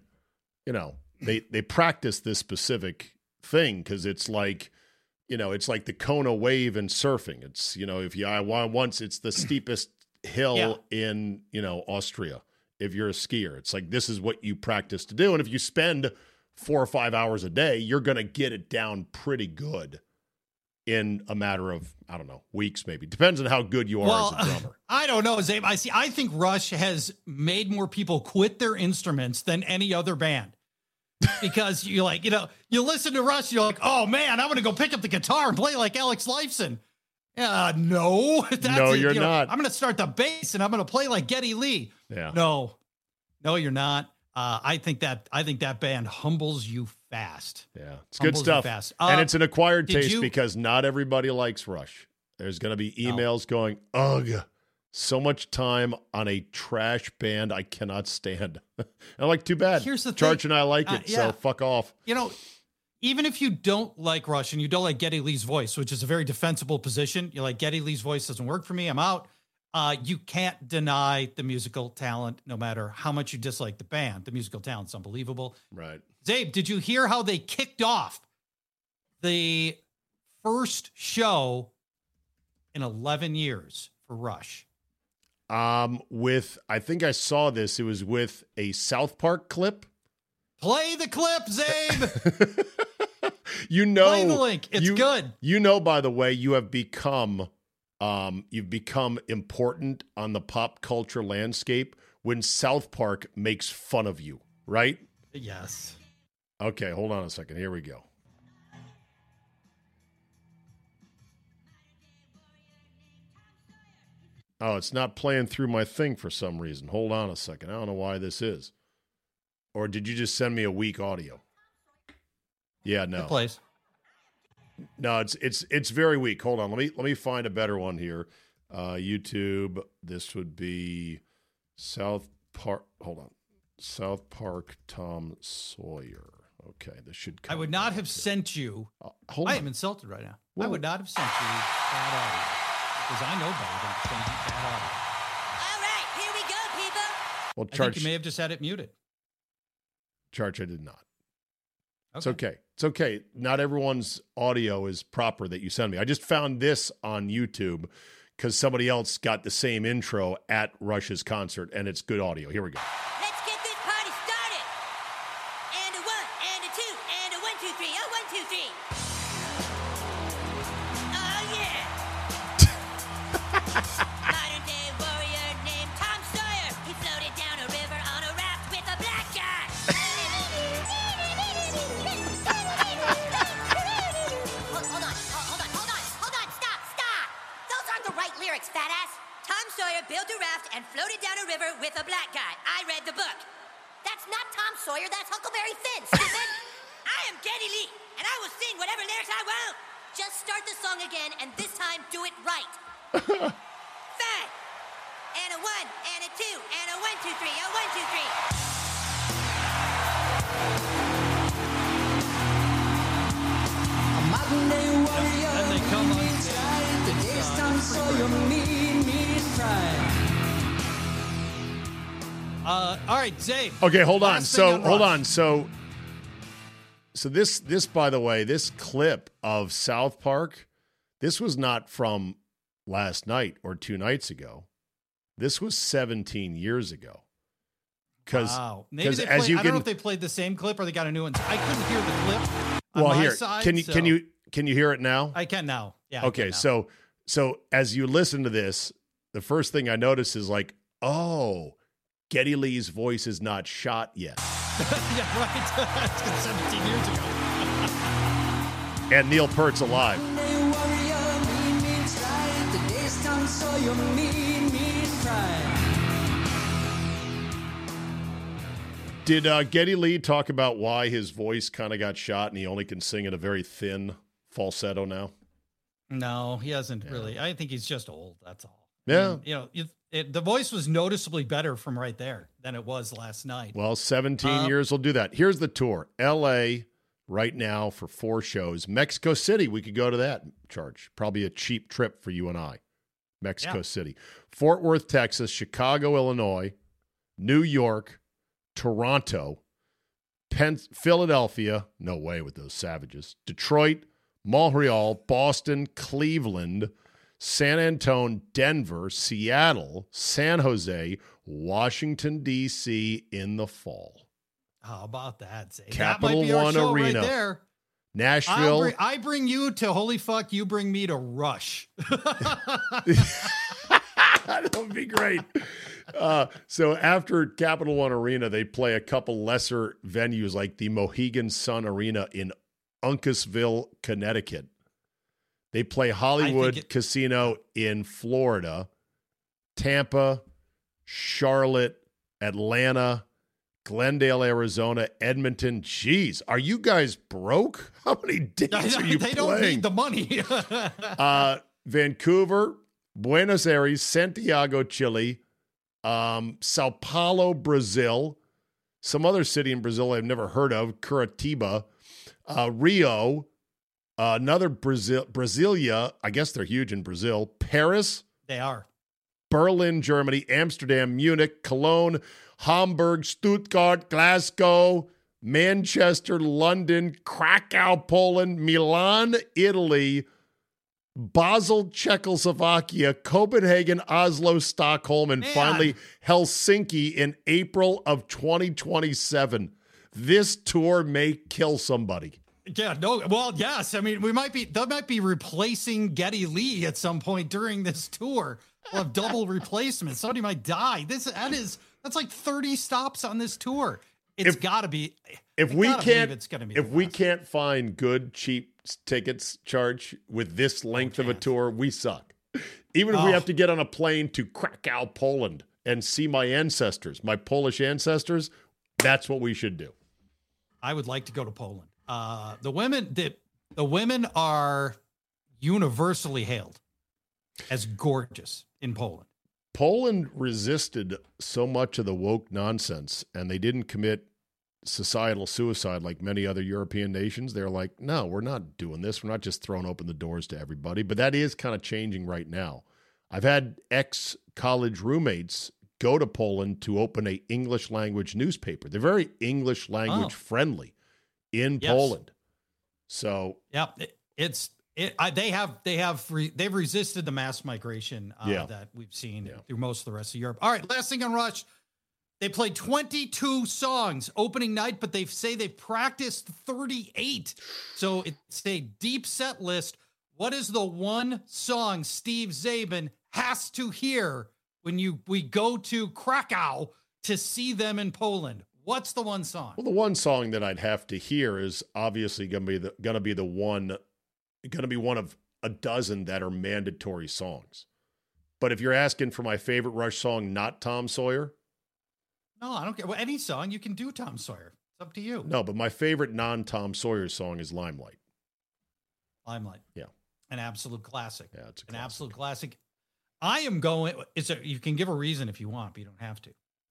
they practice this specific thing because it's like, it's like the Kona wave in surfing. It's, once it's the steepest hill in, Austria. If you're a skier, it's like, this is what you practice to do. And if you spend 4 or 5 hours a day, you're going to get it down pretty good in a matter of, I don't know, weeks, maybe. Depends on how good you are as a drummer. I don't know, Zabe. I think Rush has made more people quit their instruments than any other band. Because you listen to Rush, you're like, oh man, I'm going to go pick up the guitar and play like Alex Lifeson. No, you're not. I'm going to start the bass and I'm going to play like Geddy Lee. Yeah. No, you're not. I think that band humbles you fast. Yeah, it's good stuff. And it's an acquired taste because not everybody likes Rush. There's going to be emails going, ugh, so much time on a trash band I cannot stand. I'm like, too bad. Here's the Charge thing. and I like it, so fuck off. Even if you don't like Rush and you don't like Geddy Lee's voice, which is a very defensible position, you're like, Geddy Lee's voice doesn't work for me, I'm out. You can't deny the musical talent, no matter how much you dislike the band. The musical talent's unbelievable. Right. Zabe, did you hear how they kicked off the first show in 11 years for Rush? I think I saw this. It was with a South Park clip. Play the clip, Zabe. Play the link. It's good. By the way, you have become important on the pop culture landscape when South Park makes fun of you, right? Yes. Okay, hold on a second. Here we go. Oh, it's not playing through my thing for some reason. Hold on a second. I don't know why this is. Or did you just send me a weak audio? Yeah, no. It plays. No, it's very weak. Hold on. Let me find a better one here. YouTube. This would be South Park. Hold on. South Park Tom Sawyer. Okay, this should come. I would not have sent you. I am insulted right now. Whoa. I would not have sent you bad audio because I know better than to send you bad audio. All right, here we go, people. Well, I think you may have just had it muted. Church, I did not. Okay. It's okay. It's okay. Not everyone's audio is proper that you send me. I just found this on YouTube because somebody else got the same intro at Rush's concert, and it's good audio. Here we go. Let's get this party started. And a 1, and a 2, and a 1, 2, 3. Oh, 1, 2, 3. Oh, yeah. Modern day warrior named Tom Sawyer. He floated down a river on a raft with a black guy. Hold on. Stop. Those aren't the right lyrics, fat ass. Tom Sawyer built a raft and floated down a river with a black guy. I read the book. That's not Tom Sawyer, that's Huckleberry Finn, stupid. I am Geddy Lee, and I will sing whatever lyrics I want. Just start the song again, and this time do it right. 5, and a 1, and a 2, and a 1, 2, 3, a 1, 2, 3. And they come on all right, Zabe. Okay, hold on. So this by the way, this clip of South Park, this was not from last night or 2 nights ago. This was 17 years ago. Wow. Maybe they played, I don't know if they played the same clip or they got a new one. I couldn't hear the clip on my side. Can you hear it now? I can now. Yeah. Okay, so as you listen to this, the first thing I notice is like, oh, Geddy Lee's voice is not shot yet. Yeah, right. 17 years ago. And Neil Peart's alive. Did Geddy Lee talk about why his voice kind of got shot and he only can sing at a very thin falsetto now? No, he hasn't really. I think he's just old. That's all. Yeah. I mean, the voice was noticeably better from right there than it was last night. Well, 17 years will do that. Here's the tour. L.A. right now for 4 shows. Mexico City, we could go to that, Charge. Probably a cheap trip for you and I. Mexico City. Fort Worth, Texas. Chicago, Illinois. New York. Toronto. Philadelphia. No way with those savages. Detroit. Montreal. Boston. Cleveland. San Antonio, Denver, Seattle, San Jose, Washington, D.C. in the fall. How about that, Zay? Capital that might be One our show Arena. Right there. Nashville. I bring you to Holy Fuck, you bring me to Rush. That would be great. So after Capital One Arena, they play a couple lesser venues like the Mohegan Sun Arena in Uncasville, Connecticut. They play Hollywood Casino in Florida, Tampa, Charlotte, Atlanta, Glendale, Arizona, Edmonton. Jeez, are you guys broke? How many days are you they playing? Don't need the money. Vancouver, Buenos Aires, Santiago, Chile, Sao Paulo, Brazil, some other city in Brazil I've never heard of, Curitiba, Rio, another Brasilia, I guess they're huge in Brazil, Paris. They are. Berlin, Germany, Amsterdam, Munich, Cologne, Hamburg, Stuttgart, Glasgow, Manchester, London, Krakow, Poland, Milan, Italy, Basel, Czechoslovakia, Copenhagen, Oslo, Stockholm, and finally Helsinki in April of 2027. This tour may kill somebody. Yeah, no, well, yes. I mean, they might be replacing Geddy Lee at some point during this tour. We'll have double replacement. Somebody might die. That's like 30 stops on this tour. It's got to be. If we can't find good, cheap tickets, Charge, with this length of a tour, we suck. Even if we have to get on a plane to Krakow, Poland, and see my ancestors, my Polish ancestors, that's what we should do. I would like to go to Poland. The women, The women are universally hailed as gorgeous in Poland. Poland resisted so much of the woke nonsense, and they didn't commit societal suicide like many other European nations. They're like, no, we're not doing this. We're not just throwing open the doors to everybody. But that is kind of changing right now. I've had ex-college roommates go to Poland to open a English language newspaper. They're very English language friendly in Poland. So they've resisted the mass migration that we've seen through most of the rest of Europe. All right, last thing on Rush. They played 22 songs opening night, but they say they practiced 38. So it's a deep set list. What is the one song Steve Zabin has to hear when we go to Krakow to see them in Poland? What's the one song? Well, the one song that I'd have to hear is obviously going to be one of a dozen that are mandatory songs. But if you're asking for my favorite Rush song, not Tom Sawyer. No, I don't care. Well, any song you can do, Tom Sawyer. It's up to you. No, but my favorite non-Tom Sawyer song is Limelight. Limelight. Yeah. An absolute classic. Yeah, it's an absolute classic. I am going. You can give a reason if you want, but you don't have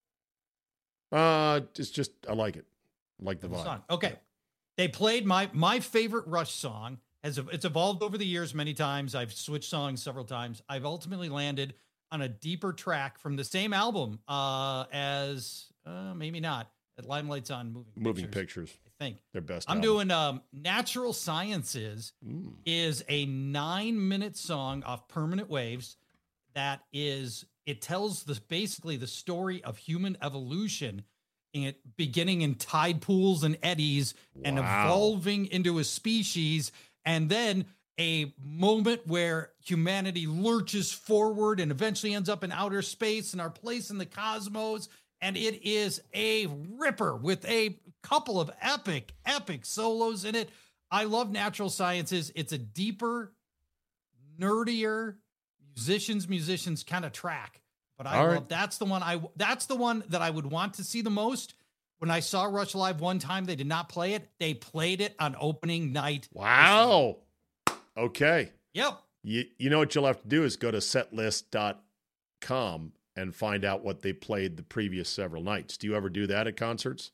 to. It's just I like it. I like the vibe. Song. Okay. They played my favorite Rush song. It's evolved over the years many times. I've switched songs several times. I've ultimately landed on a deeper track from the same album as maybe not. Limelight's on Moving Pictures. I think their best. I'm doing Natural Sciences is a 9-minute song off Permanent Waves that it tells basically the story of human evolution, beginning in tide pools and eddies and evolving into a species, and then a moment where humanity lurches forward and eventually ends up in outer space and our place in the cosmos. And it is a ripper with a couple of epic solos in it. I love Natural Sciences. It's a deeper, nerdier musicians kind of track. But that's the one that I would want to see the most. When I saw Rush live one time, they did not play it. They played it on opening night. Wow. Okay. Yep. You know what you'll have to do is go to setlist.com and find out what they played the previous several nights. Do you ever do that at concerts?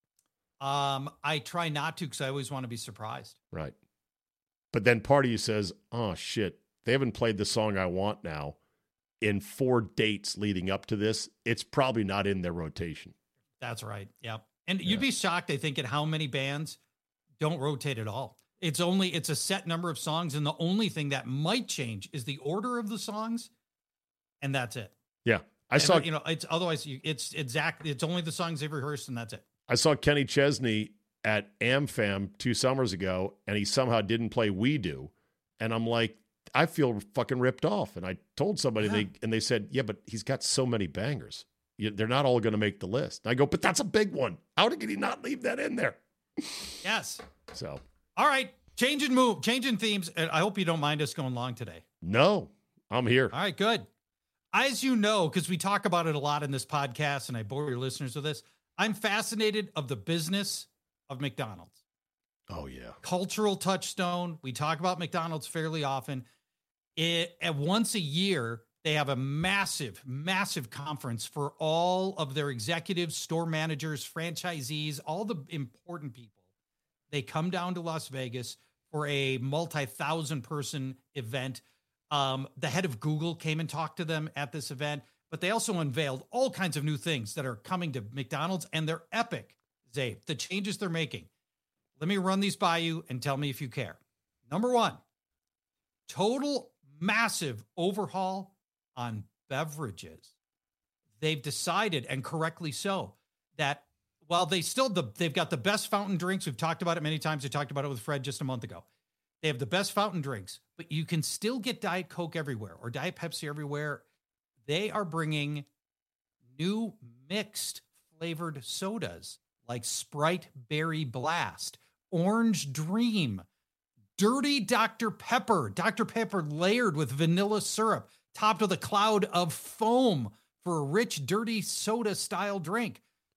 I try not to because I always want to be surprised. Right. But then part of you says, oh, shit, they haven't played the song I want now in 4 dates leading up to this. It's probably not in their rotation. That's right. Yep. And you'd be shocked, I think, at how many bands don't rotate at all. It's a set number of songs, and the only thing that might change is the order of the songs, and that's it. Yeah. It's only the songs they've rehearsed, and that's it. I saw Kenny Chesney at AmFam 2 summers ago, and he somehow didn't play We Do. And I'm like, I feel fucking ripped off. And I told somebody, they said, yeah, but he's got so many bangers. They're not all going to make the list. And I go, but that's a big one. How did he not leave that in there? Yes. So. All right. Changing themes. I hope you don't mind us going long today. No, I'm here. All right, good. As you know, because we talk about it a lot in this podcast, and I bore your listeners with this, I'm fascinated of the business of McDonald's. Oh, yeah. Cultural touchstone. We talk about McDonald's fairly often. Once a year, they have a massive, massive conference for all of their executives, store managers, franchisees, all the important people. They come down to Las Vegas for a multi-thousand person event. The head of Google came and talked to them at this event, but they also unveiled all kinds of new things that are coming to McDonald's, and they're epic, Zabe, the changes they're making. Let me run these by you and tell me if you care. Number 1, total massive overhaul on beverages. They've decided, and correctly so, that while they've got the best fountain drinks, we've talked about it many times. I talked about it with Fred just a month ago. They have the best fountain drinks, but you can still get Diet Coke everywhere or Diet Pepsi everywhere. They are bringing new mixed flavored sodas like Sprite Berry Blast, Orange Dream, Dirty Dr. Pepper layered with vanilla syrup, topped with a cloud of foam for a rich, dirty soda style drink.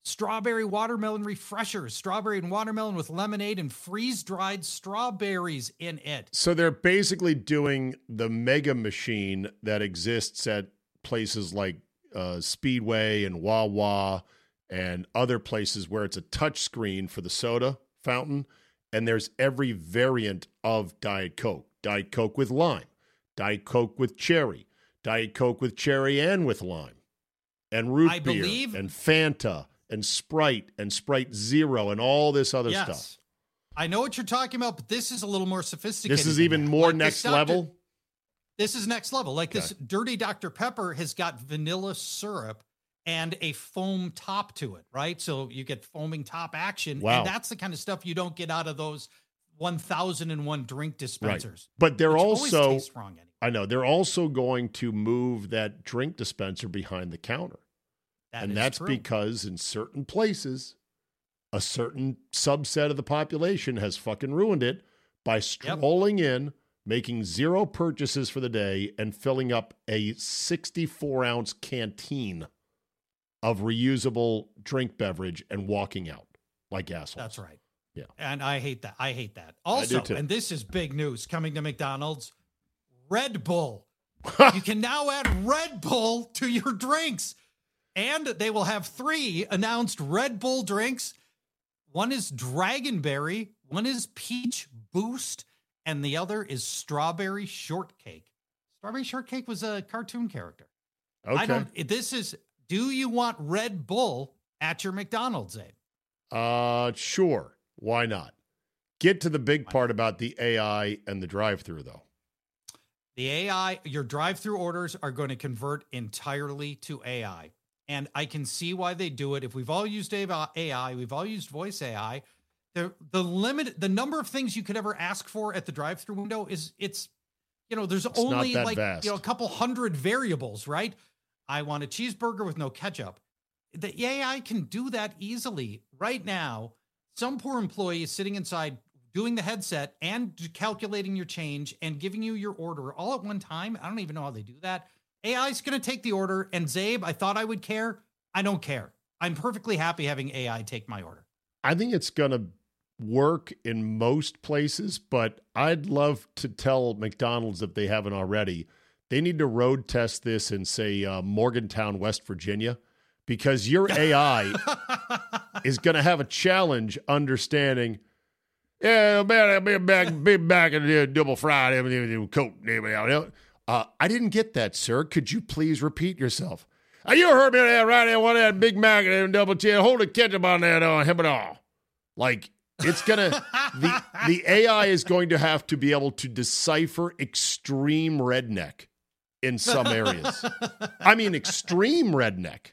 strawberry watermelon refreshers, strawberry and watermelon with lemonade and freeze-dried strawberries in it. So they're basically doing the mega machine that exists at places like Speedway and Wawa and other places where it's a touch screen for the soda fountain, and there's every variant of Diet Coke. Diet Coke with lime, Diet Coke with cherry, Diet Coke with cherry and with lime, and root beer, and Fanta, and Sprite Zero, and all this other stuff. I know what you're talking about, but this is a little more sophisticated. This is even more like next level? This is next level. Like this Dirty Dr. Pepper has got vanilla syrup and a foam top to it, right? So you get foaming top action. Wow. And that's the kind of stuff you don't get out of those 1001 drink dispensers. Right. But they're also, anyway. I know, they're also going to move that drink dispenser behind the counter. That's true. Because in certain places, a certain subset of the population has fucking ruined it by strolling in, making 0 purchases for the day, and filling up a 64-ounce canteen of reusable drink beverage and walking out like assholes. That's right. Yeah. And I hate that. Also, and this is big news coming to McDonald's, Red Bull. You can now add Red Bull to your drinks. And they will have 3 announced Red Bull drinks. One is Dragonberry, one is Peach Boost, and the other is Strawberry Shortcake. Strawberry Shortcake was a cartoon character. Okay. Do you want Red Bull at your McDonald's, Abe? Sure. Why not? Get to the big part about the AI and the drive-thru, though. The AI, your drive-thru orders are going to convert entirely to AI. And I can see why they do it. If we've all used AI, we've all used voice AI. The number of things you could ever ask for at the drive-thru window there's only like vast. A couple hundred variables, right? I want a cheeseburger with no ketchup. The AI can do that easily. Right now, some poor employee is sitting inside doing the headset and calculating your change and giving you your order all at one time. I don't even know how they do that. AI is going to take the order, and Zabe, I thought I would care. I don't care. I'm perfectly happy having AI take my order. I think it's going to work in most places, but I'd love to tell McDonald's, if they haven't already, they need to road test this in, say, Morgantown, West Virginia, because your AI is going to have a challenge understanding, man, I'll be back and double fried, coat. I didn't get that, sir. Could you please repeat yourself? You heard me there, right there. One of that Big Mac and double cheese. Hold the ketchup on that him and all. Like, it's gonna the AI is going to have to be able to decipher extreme redneck in some areas. I mean, extreme redneck.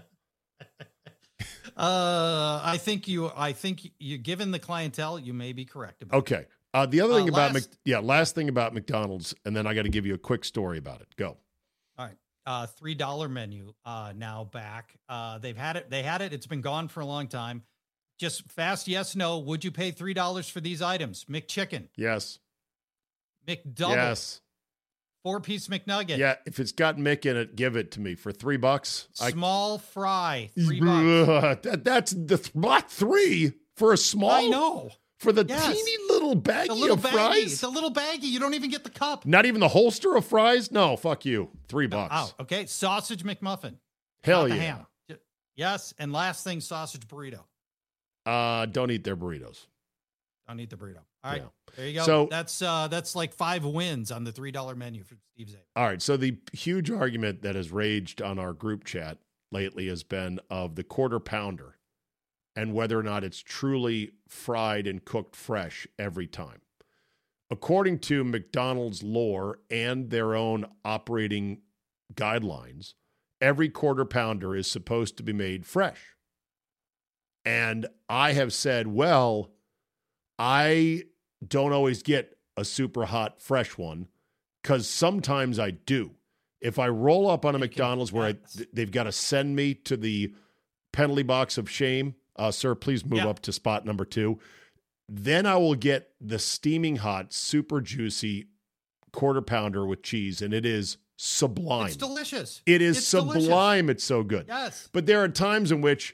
I think you given the clientele, you may be correct about okay. The other thing last thing about McDonald's, and then I got to give you a quick story about it. Go. All right. $3 menu now back. They had it. It's been gone for a long time. Just fast yes, no. Would you pay $3 for these items? McChicken. Yes. McDouble. Yes. 4-piece McNugget. Yeah, if it's got Mick in it, give it to me for $3. Small fry, $3. That's not 3 for a small. I know. For the teeny little baggie of fries? It's a little baggie. You don't even get the cup. Not even the holster of fries? No, fuck you. $3. Oh, okay. Sausage McMuffin. Hell yeah. Ham. Yes. And last thing, sausage burrito. Don't eat their burritos. Don't eat the burrito. All right. Yeah. There you go. So that's like 5 wins on the $3 menu for Steve Zabe. All right. So the huge argument that has raged on our group chat lately has been of the quarter pounder and whether or not it's truly fried and cooked fresh every time. According to McDonald's lore and their own operating guidelines, every quarter pounder is supposed to be made fresh. And I have said, well, I don't always get a super hot fresh one because sometimes I do. If I roll up on a McDonald's where they've got to send me to the penalty box of shame, sir, please move up to spot number 2. Then I will get the steaming hot, super juicy quarter pounder with cheese, and it is sublime. It's delicious. It is sublime. Delicious. It's so good. Yes. But there are times in which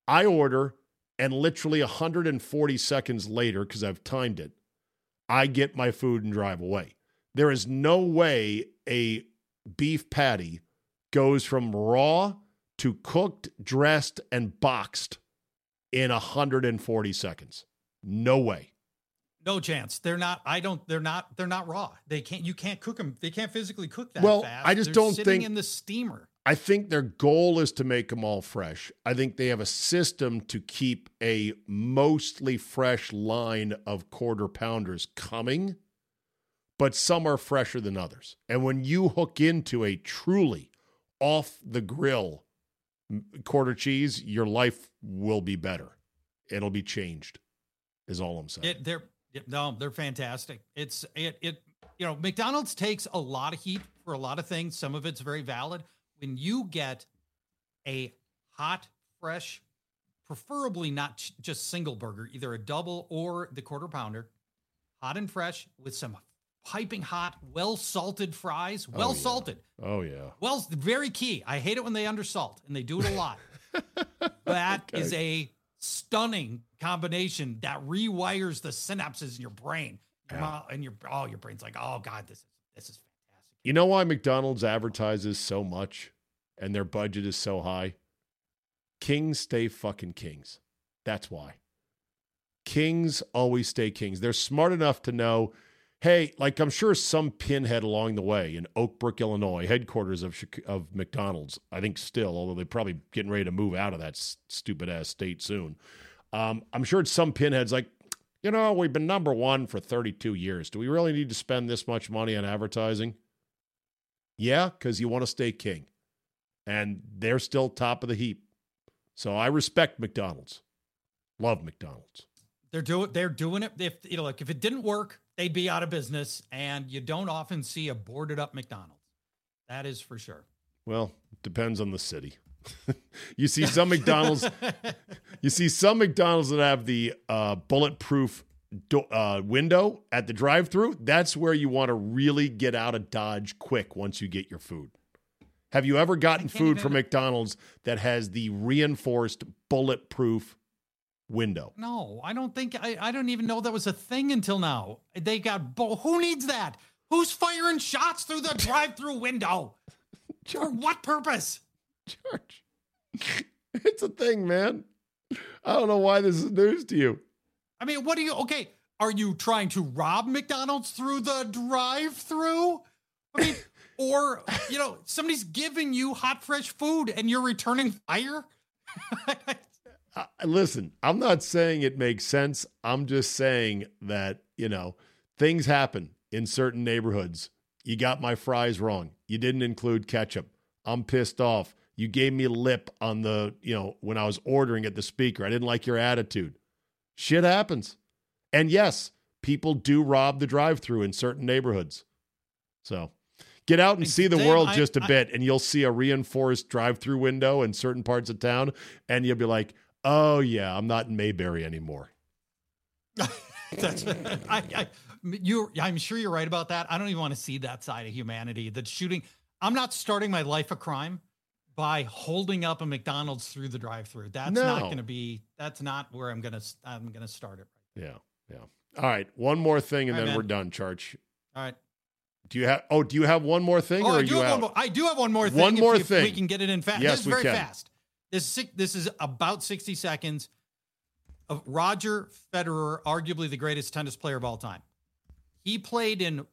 I order, and literally 140 seconds later, because I've timed it, I get my food and drive away. There is no way a beef patty goes from raw to cooked, dressed, and boxed in 140 seconds. No way. No chance. They're not raw. You can't cook them. They can't physically cook that fast. I just They're don't sitting think in the steamer. I think their goal is to make them all fresh. I think they have a system to keep a mostly fresh line of quarter pounders coming, but some are fresher than others. And when you hook into a truly off the grill quarter cheese, your life will be better. It'll be changed, is all I'm saying. They're fantastic. McDonald's takes a lot of heat for a lot of things. Some of it's very valid. When you get a hot, fresh, preferably not just single burger, either a double or the quarter pounder, hot and fresh with some piping hot, well-salted fries, salted. Oh, yeah. Well, very key. I hate it when they undersalt, and they do it a lot. That is a stunning combination that rewires the synapses in your brain. And your brain's like, oh, God, this is fantastic. You know why McDonald's advertises so much and their budget is so high? Kings stay fucking kings. That's why. Kings always stay kings. They're smart enough to know, hey, like I'm sure some pinhead along the way in Oak Brook, Illinois, headquarters of McDonald's, I think still, although they're probably getting ready to move out of that stupid-ass state soon. I'm sure it's some pinhead's like, we've been number one for 32 years. Do we really need to spend this much money on advertising? Yeah, because you want to stay king. And they're still top of the heap. So I respect McDonald's. Love McDonald's. They're doing it. If it didn't work, they'd be out of business. And you don't often see a boarded up McDonald's. That is for sure. Well, it depends on the city. You see some McDonald's that have the bulletproof window at the drive-thru. That's where you want to really get out of Dodge quick once you get your food. Have you ever gotten food from McDonald's that has the reinforced bulletproof window? No, I don't think I don't even know that was a thing until now. They got who needs that? Who's firing shots through the drive-thru window? For what purpose? George, it's a thing, man. I don't know why this is news to you. I mean, are you trying to rob McDonald's through the drive-thru? I mean, or, somebody's giving you hot, fresh food and you're returning fire? Listen, I'm not saying it makes sense. I'm just saying that, things happen in certain neighborhoods. You got my fries wrong. You didn't include ketchup. I'm pissed off. You gave me lip on the, when I was ordering at the speaker. I didn't like your attitude. Shit happens. And yes, people do rob the drive-thru in certain neighborhoods. So get out and see the world just a bit, and you'll see a reinforced drive-thru window in certain parts of town, and you'll be like, oh, yeah, I'm not in Mayberry anymore. I'm sure you're right about that. I don't even want to see that side of humanity. That shooting. I'm not starting my life a crime by holding up a McDonald's through the drive-thru. That's not where I'm gonna start it. Yeah. All right, one more thing, and then we're done, Charch. All right. Do you have one more thing, or are you out? I do have one more thing. One more thing. We can get it in fast. Yes, this is very fast. This is about 60 seconds of Roger Federer, arguably the greatest tennis player of all time. He played in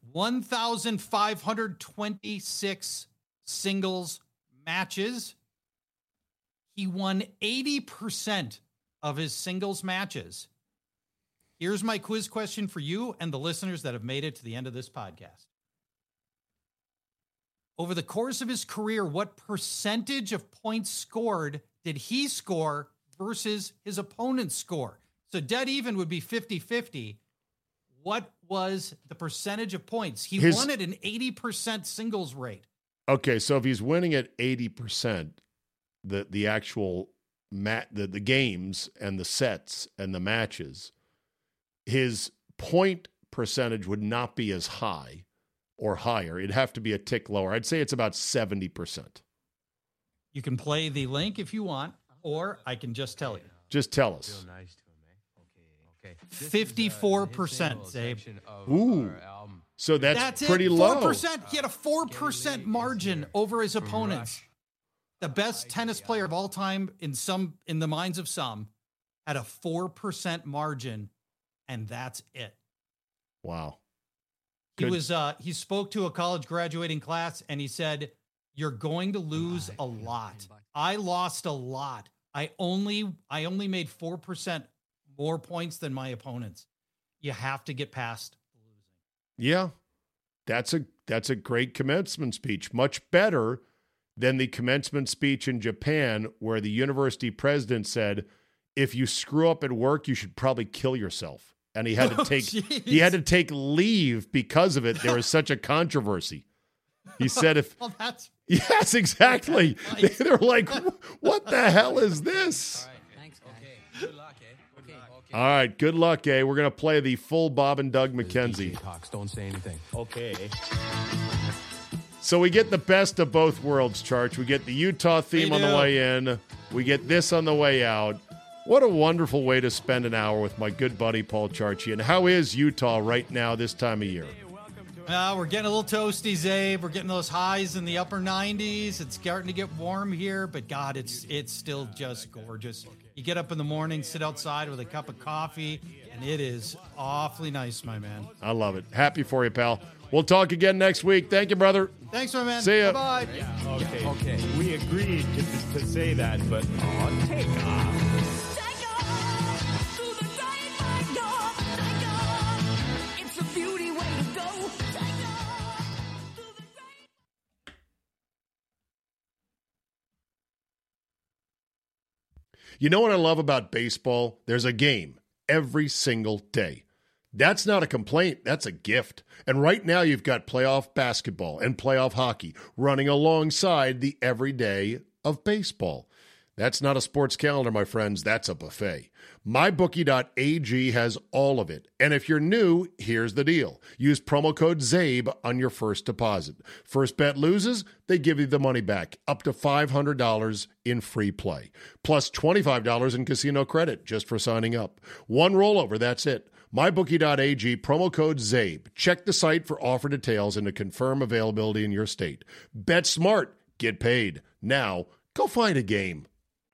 1,526 singles matches. He won 80% of his singles matches. Here's my quiz question for you and the listeners that have made it to the end of this podcast. Over the course of his career, what percentage of points scored did he score versus his opponent's score? So dead even would be 50-50. What was the percentage of points? He won at an 80% singles rate. Okay, so if he's winning at 80%, the actual the games and the sets and the matches, his point percentage would not be as high or higher. It'd have to be a tick lower. I'd say it's about 70%. You can play the link if you want. Or I can just tell you. Just tell us. 54%, Zabe. Ooh. So that's pretty low. 4%. He had a 4% margin over his opponents. The best tennis player of all time in the minds of some had a 4% margin, and that's it. Wow. He spoke to a college graduating class and he said, "You're going to lose a lot. I lost a lot. I only made 4% more points than my opponents. You have to get past losing." Yeah. That's a great commencement speech. Much better than the commencement speech in Japan where the university president said, "If you screw up at work, you should probably kill yourself." And he had to take leave because of it. There was such a controversy. He said yes, exactly. They're like, what the hell is this? All right, thanks, guys. Okay, good luck, eh? Okay. All right, good luck, eh? We're going to play the full Bob and Doug McKenzie. Don't say anything. Okay. So we get the best of both worlds, Charge. We get the Utah theme on the way in. We get this on the way out. What a wonderful way to spend an hour with my good buddy Paul Charchian. How is Utah right now this time of year? We're getting a little toasty, Zabe. We're getting those highs in the upper 90s. It's starting to get warm here, but God, it's still just gorgeous. You get up in the morning, sit outside with a cup of coffee, and it is awfully nice, my man. I love it. Happy for you, pal. We'll talk again next week. Thank you, brother. Thanks, my man. See ya. Bye-bye. Yeah, okay. We agreed to say that, but take off. You know what I love about baseball? There's a game every single day. That's not a complaint. That's a gift. And right now you've got playoff basketball and playoff hockey running alongside the everyday of baseball. That's not a sports calendar, my friends. That's a buffet. MyBookie.ag has all of it. And if you're new, here's the deal. Use promo code ZABE on your first deposit. First bet loses, they give you the money back, up to $500 in free play, plus $25 in casino credit just for signing up. One rollover, that's it. MyBookie.ag, promo code ZABE. Check the site for offer details and to confirm availability in your state. Bet smart, get paid. Now, go find a game.